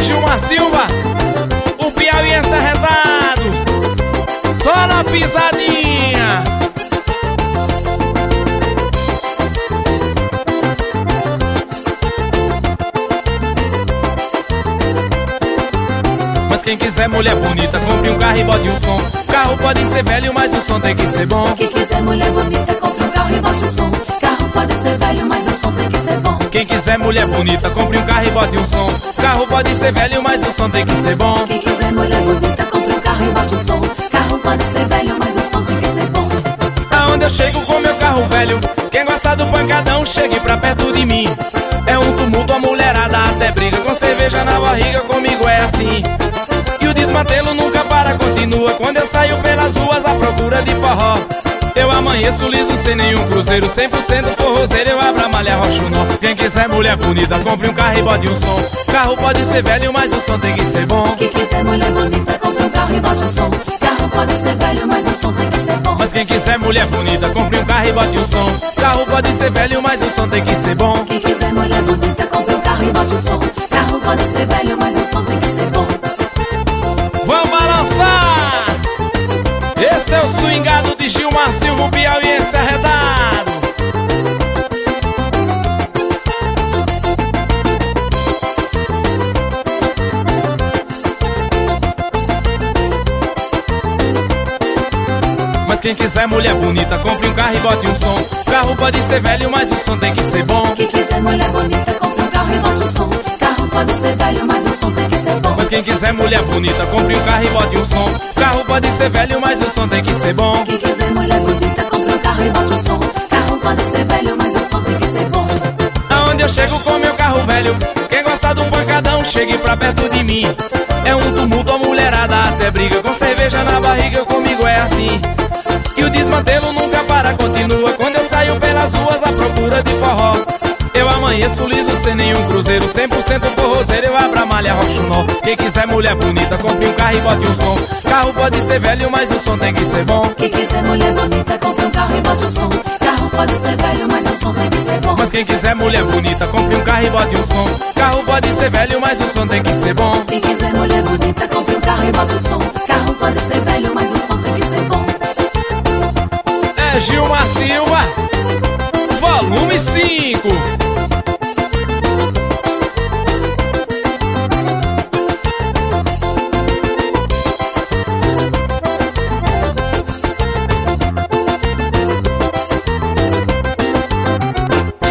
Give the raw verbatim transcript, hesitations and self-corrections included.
É Gilmar Silva, o Piauí encerretado, só na pisadinha. Mas quem quiser mulher bonita, compre um carro e bote um som. Carro pode ser velho, mas o som tem que ser bom. Quem quiser mulher bonita, compre um carro e bote um som. Carro pode ser velho, mas o som tem que ser bom. Quem quiser mulher bonita, compre um carro e bote um som. Carro pode ser velho, mas o som tem que ser bom. Quem quiser mulher bonita, compre um carro e bote um som. Carro pode ser velho, mas o som tem que ser bom. Aonde eu chego com meu carro velho, quem gosta do pancadão, chegue pra perto de mim. É um tumulto, a mulherada até briga, com cerveja na barriga, comigo é assim. E o desmantelo nunca para, continua, quando eu saio pelas ruas à procura de forró. Eu amanheço liso sem nenhum cruzeiro, cem por cento forrozeiro, eu abro a malha, rocho nó. Quem quiser mulher bonita, compre um carro e bote um som. Carro pode ser velho, mas o som tem que ser bom. Quem quiser mulher bonita, compre um carro e bote um som. Carro pode ser velho, mas o som tem que ser bom. Mas quem quiser mulher bonita, compre um carro e bote um som. Carro pode ser velho, mas o som tem que ser bom. Quem quiser mulher bonita, compre um carro e bote um som. Carro pode ser velho, mas o som tem que ser bom. Vamos balançar! Esse é o swingado de Gilmar Silva, o Piauí encerretado. Mas quem quiser mulher bonita, compre um carro e bote um som. Carro pode ser velho, mas o som tem que ser bom. Quem quiser mulher bonita, compre um carro e bote um som. Carro pode ser velho, mas o som tem que ser bom. Mas quem quiser mulher bonita, compre um carro e bote um som. Carro pode ser velho, mas o som tem que ser bom. Quem quiser mulher bonita, compre um carro e bote um som. Carro pode ser velho, mas o som tem que ser bom. Aonde eu chego com meu carro velho, quem gosta do pancadão, chegue pra perto de mim. É um tumulto, a mulherada até briga, com cerveja na barriga, comigo é assim. E o desmantelo nunca para, continua, quando eu saio pelas ruas à procura de forró. Eu amanheço liso sem nenhum cruzeiro, cem por cento forrozeiro, eu abro a malha, rocho nó. Quem quiser mulher bonita, compre um carro e bote um som. Carro pode ser velho, mas o som tem que ser bom. Quem quiser mulher bonita, compre um carro e bote um som. Carro pode ser velho, mas o som tem que ser bom. Mas quem quiser mulher bonita, compre um carro e bote um som. Carro pode ser velho, mas o som tem que ser bom. Quem quiser mulher bonita, compre um carro e bote um som. Carro pode ser velho, mas o som tem que ser bom. É Gilmar Silva, volume cinco.